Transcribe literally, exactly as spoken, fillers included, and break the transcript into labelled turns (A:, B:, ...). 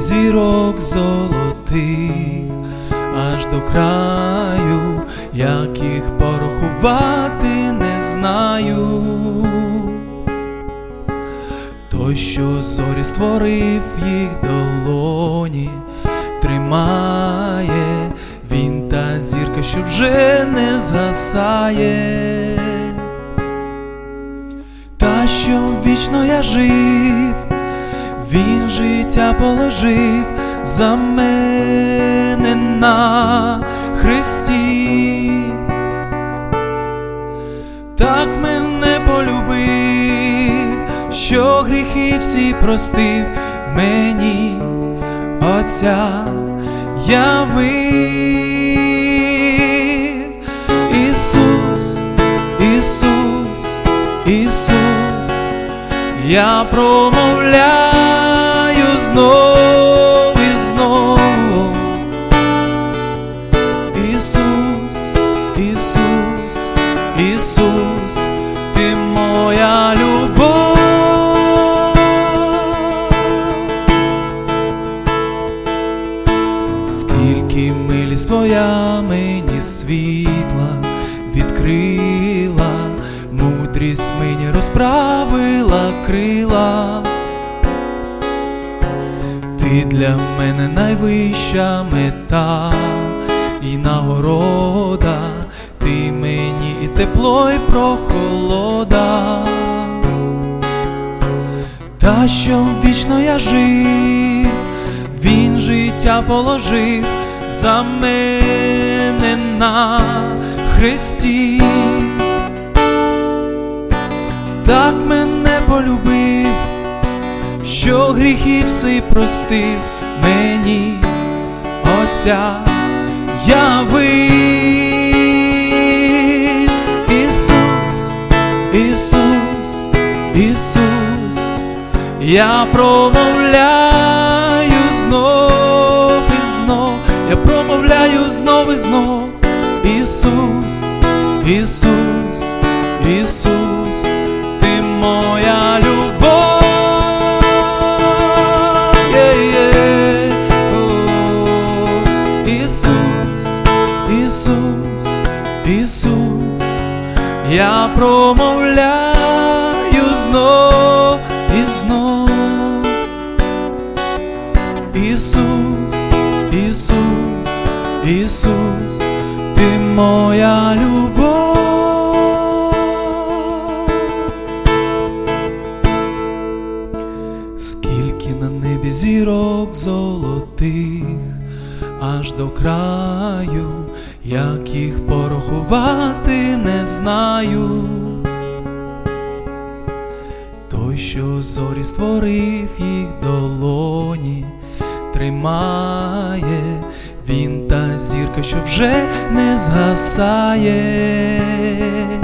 A: зірок золотих, аж до краю, як їх порахувати не знаю. Той, що зорі створив, їх долоні тримає, він та зірка, що вже не згасає. Та, що вічно я жив, він життя положив за мене на хресті. Так мене полюбив, що гріхи всі простив, мені Отця явив. Ісус, Ісус, Ісус, я промовляю знов і знов. Ісус, Ісус, Ісус, ти моя любов. Скільки милість твоя мені світла відкрила, мудрість мені розправила крила. Ти для мене найвища мета і нагорода, ти мені і тепло, і прохолода. Та, що вічно я жив, він життя положив за мене на хресті. Так мене полюбив, що гріхи всі простив, мені Отця явив. Ісус, Ісус, Ісус, я промовляю знов і знов, я промовляю знов і знов. Ісус, Ісус, Ісус, ти моя любов. Yeah, yeah. Oh. Ісус, Ісус, Ісус, я промовляю знов і знов. Ісус, Ісус, Ісус, ти моя любов. Скільки на небі зірок золотих, аж до краю, як їх порахувати не знаю. Той, що зорі створив, їх долоні тримає, він та зірка, що вже не згасає.